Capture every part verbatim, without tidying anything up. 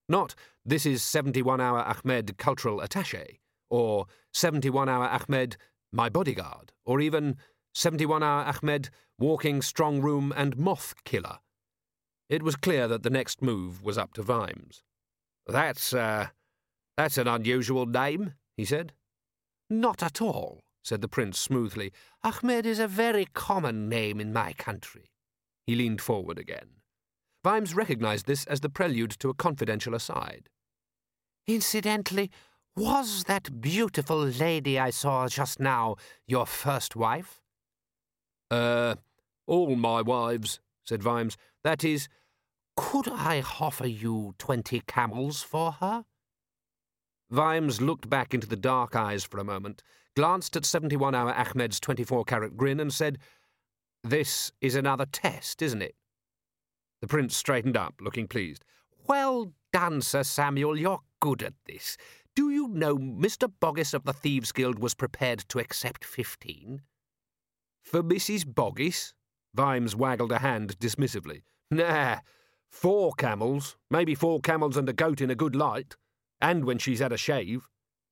Not, "This is seventy-one hour Ahmed cultural attaché," or seventy-one hour Ahmed my bodyguard, or even seventy-one hour Ahmed walking strong room and moth killer. It was clear that the next move was up to Vimes. That's, uh, that's an unusual name, he said. Not at all, said the prince smoothly. Ahmed is a very common name in my country. He leaned forward again. Vimes recognized this as the prelude to a confidential aside. Incidentally, was that beautiful lady I saw just now your first wife? Uh, all my wives, said Vimes. That is, could I offer you twenty camels for her? Vimes looked back into the dark eyes for a moment, glanced at seventy-one hour Ahmed's twenty-four-carat grin and said, This is another test, isn't it? The prince straightened up, looking pleased. Well done, Sir Samuel, you're good at this. Do you know Mister Boggis of the Thieves' Guild was prepared to accept fifteen? For Missus Boggis? Vimes waggled a hand dismissively. Nah, four camels, maybe four camels and a goat in a good light, and when she's had a shave.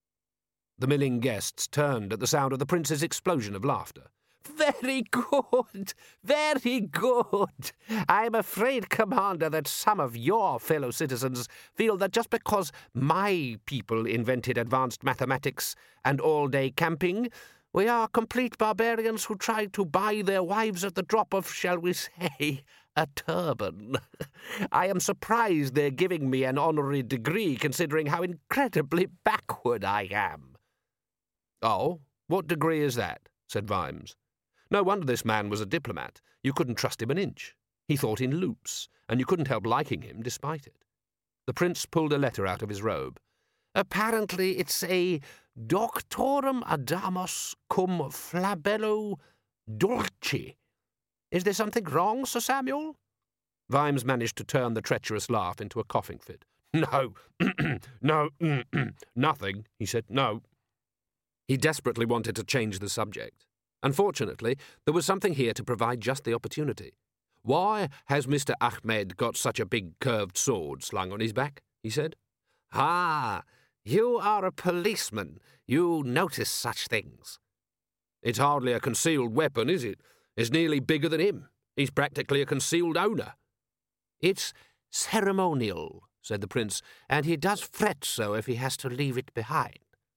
The milling guests turned at the sound of the prince's explosion of laughter. Very good, very good. I'm afraid, Commander, that some of your fellow citizens feel that just because my people invented advanced mathematics and all-day camping, we are complete barbarians who try to buy their wives at the drop of, shall we say, a turban. I am surprised they're giving me an honorary degree, considering how incredibly backward I am. Oh, what degree is that? Said Vimes. No wonder this man was a diplomat. You couldn't trust him an inch. He thought in loops, and you couldn't help liking him despite it. The prince pulled a letter out of his robe. Apparently it's a Doctorum Adamus cum Flabello Dulci. Is there something wrong, Sir Samuel? Vimes managed to turn the treacherous laugh into a coughing fit. No, no, nothing, he said, no. He desperately wanted to change the subject. Unfortunately, there was something here to provide just the opportunity. Why has Mister Ahmed got such a big curved sword slung on his back? He said. Ah, you are a policeman. You notice such things. It's hardly a concealed weapon, is it? It's nearly bigger than him. He's practically a concealed owner. It's ceremonial, said the prince, and he does fret so if he has to leave it behind.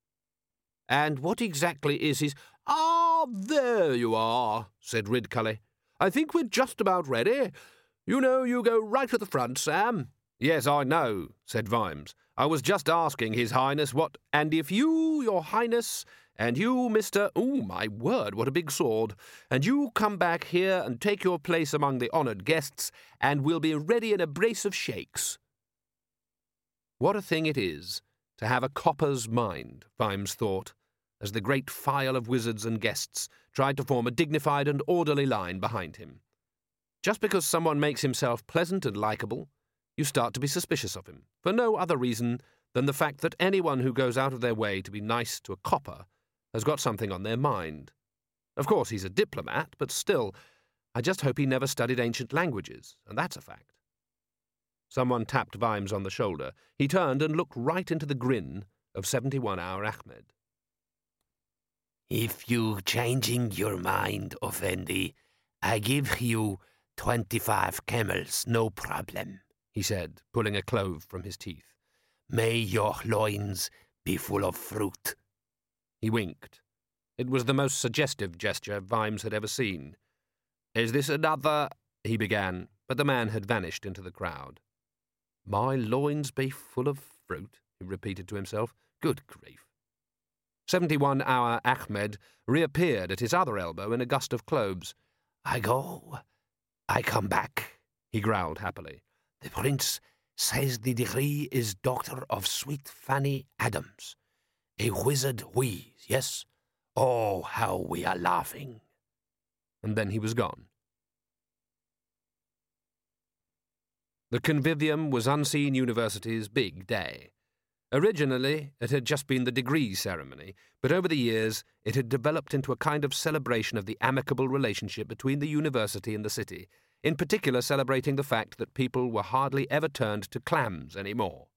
And what exactly is his... Ah, there you are, said Ridcully. I think we're just about ready. You know, you go right at the front, Sam. Yes, I know, said Vimes. I was just asking His Highness what... And if you, Your Highness, and you, Mister... Oh, my word, what a big sword. And you come back here and take your place among the honoured guests, and we'll be ready in a brace of shakes. What a thing it is to have a copper's mind, Vimes thought, as the great file of wizards and guests tried to form a dignified and orderly line behind him. Just because someone makes himself pleasant and likeable, you start to be suspicious of him, for no other reason than the fact that anyone who goes out of their way to be nice to a copper has got something on their mind. Of course, he's a diplomat, but still, I just hope he never studied ancient languages, and that's a fact. Someone tapped Vimes on the shoulder. He turned and looked right into the grin of seventy-one hour Ahmed. If you changing your mind, Effendi, I give you twenty-five camels, no problem, he said, pulling a clove from his teeth. May your loins be full of fruit. He winked. It was the most suggestive gesture Vimes had ever seen. Is this another... he began, but the man had vanished into the crowd. My loins be full of fruit, he repeated to himself. Good grief. Seventy-one hour Ahmed reappeared at his other elbow in a gust of cloves. I go, I come back, he growled happily. The prince says the degree is Doctor of Sweet Fanny Adams. A wizard wheeze, yes? Oh, how we are laughing. And then he was gone. The Convivium was Unseen University's big day. Originally, it had just been the degree ceremony, but over the years it had developed into a kind of celebration of the amicable relationship between the university and the city, in particular celebrating the fact that people were hardly ever turned to clams anymore.